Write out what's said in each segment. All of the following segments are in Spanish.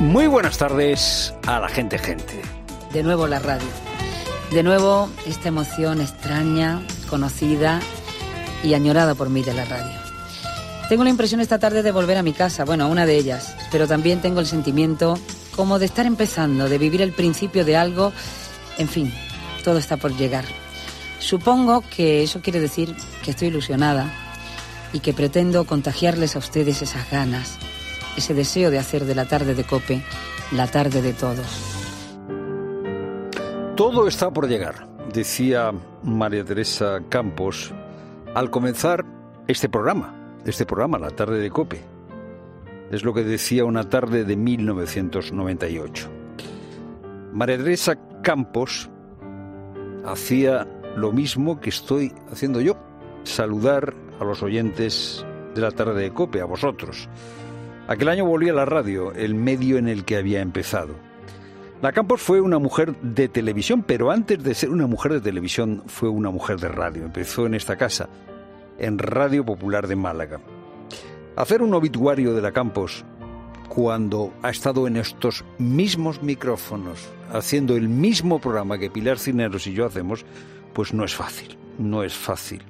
Muy buenas tardes a la gente. De nuevo la radio. De nuevo esta emoción extraña, conocida y añorada por mí de la radio. Tengo la impresión esta tarde de volver a mi casa, bueno, a una de ellas, pero también tengo el sentimiento como de estar empezando, de vivir el principio de algo. En fin, todo está por llegar. Supongo que eso quiere decir que estoy ilusionada y que pretendo contagiarles a ustedes esas ganas, ese deseo de hacer de la tarde de COPE la tarde de todos. Todo está por llegar, decía María Teresa Campos al comenzar este programa, la tarde de COPE. Es lo que decía una tarde de 1998. María Teresa Campos hacía lo mismo que estoy haciendo yo, saludar a los oyentes de la tarde de COPE, a vosotros. Aquel año volví a la radio, el medio en el que había empezado. La Campos fue una mujer de televisión, pero antes de ser una mujer de televisión fue una mujer de radio. Empezó en esta casa, en Radio Popular de Málaga. Hacer un obituario de la Campos cuando ha estado en estos mismos micrófonos, haciendo el mismo programa que Pilar Cisneros y yo hacemos, pues no es fácil, no es fácil.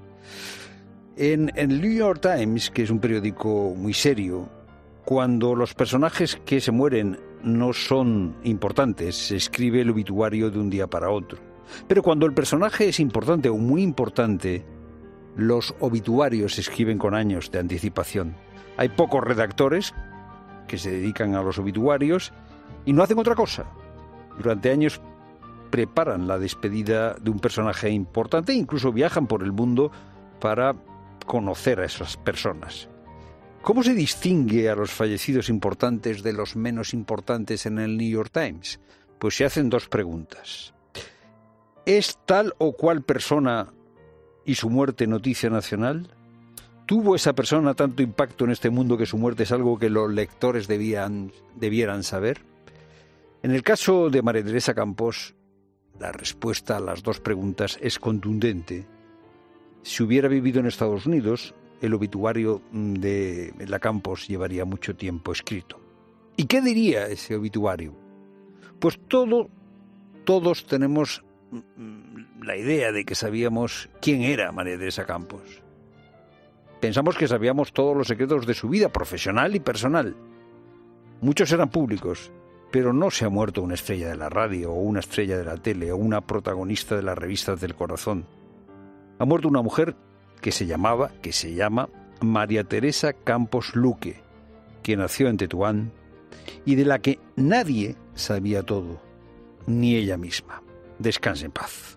En el New York Times, que es un periódico muy serio, cuando los personajes que se mueren no son importantes, se escribe el obituario de un día para otro. Pero cuando el personaje es importante o muy importante, los obituarios se escriben con años de anticipación. Hay pocos redactores que se dedican a los obituarios y no hacen otra cosa. Durante años preparan la despedida de un personaje importante e incluso viajan por el mundo para conocer a esas personas. ¿Cómo se distingue a los fallecidos importantes de los menos importantes en el New York Times? Pues se hacen dos preguntas. ¿Es tal o cual persona y su muerte noticia nacional? ¿Tuvo esa persona tanto impacto en este mundo que su muerte es algo que los lectores debieran saber? En el caso de María Teresa Campos, la respuesta a las dos preguntas es contundente. Si hubiera vivido en Estados Unidos, el obituario de la Campos llevaría mucho tiempo escrito. ¿Y qué diría ese obituario? Pues todos tenemos la idea de que sabíamos quién era María Teresa Campos. Pensamos que sabíamos todos los secretos de su vida profesional y personal. Muchos eran públicos, pero no se ha muerto una estrella de la radio o una estrella de la tele o una protagonista de las revistas del corazón. Ha muerto una mujer que se llama María Teresa Campos Luque, que nació en Tetuán y de la que nadie sabía todo, ni ella misma. Descanse en paz.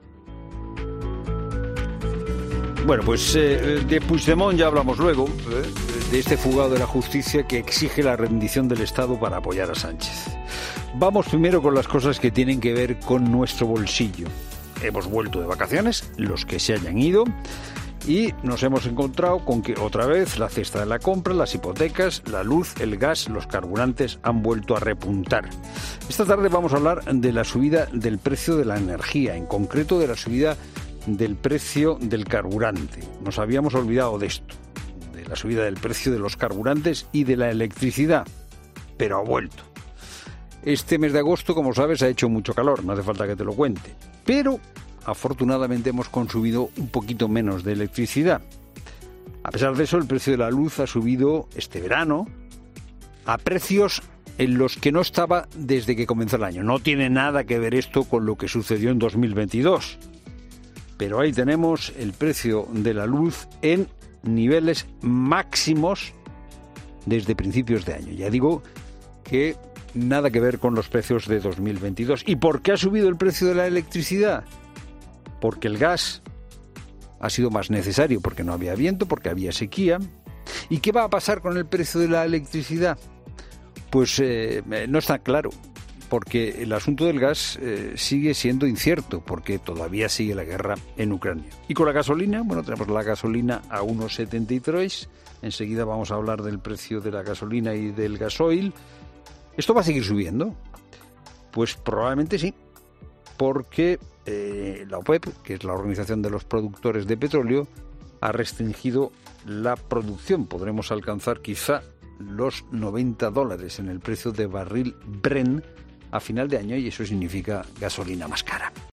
Bueno, pues de Puigdemont ya hablamos luego, de este fugado de la justicia que exige la rendición del Estado para apoyar a Sánchez. Vamos primero con las cosas que tienen que ver con nuestro bolsillo. Hemos vuelto de vacaciones, los que se hayan ido, y nos hemos encontrado con que otra vez la cesta de la compra, las hipotecas, la luz, el gas, los carburantes han vuelto a repuntar. Esta tarde vamos a hablar de la subida del precio de la energía, en concreto de la subida del precio del carburante. Nos habíamos olvidado de esto, de la subida del precio de los carburantes y de la electricidad, pero ha vuelto. Este mes de agosto, como sabes, ha hecho mucho calor, no hace falta que te lo cuente, pero afortunadamente hemos consumido un poquito menos de electricidad. A pesar de eso, el precio de la luz ha subido este verano a precios en los que no estaba desde que comenzó el año. No tiene nada que ver esto con lo que sucedió en 2022. Pero ahí tenemos el precio de la luz en niveles máximos desde principios de año. Ya digo que nada que ver con los precios de 2022. ¿Y por qué ha subido el precio de la electricidad? Porque el gas ha sido más necesario, porque no había viento, porque había sequía. ¿Y qué va a pasar con el precio de la electricidad? Pues no está claro, porque el asunto del gas sigue siendo incierto, porque todavía sigue la guerra en Ucrania. Y con la gasolina, bueno, tenemos la gasolina a 1,73. Enseguida vamos a hablar del precio de la gasolina y del gasoil. ¿Esto va a seguir subiendo? Pues probablemente sí, porque la OPEP, que es la Organización de los Productores de Petróleo, ha restringido la producción. Podremos alcanzar quizá los $90 en el precio de barril Brent a final de año, y eso significa gasolina más cara.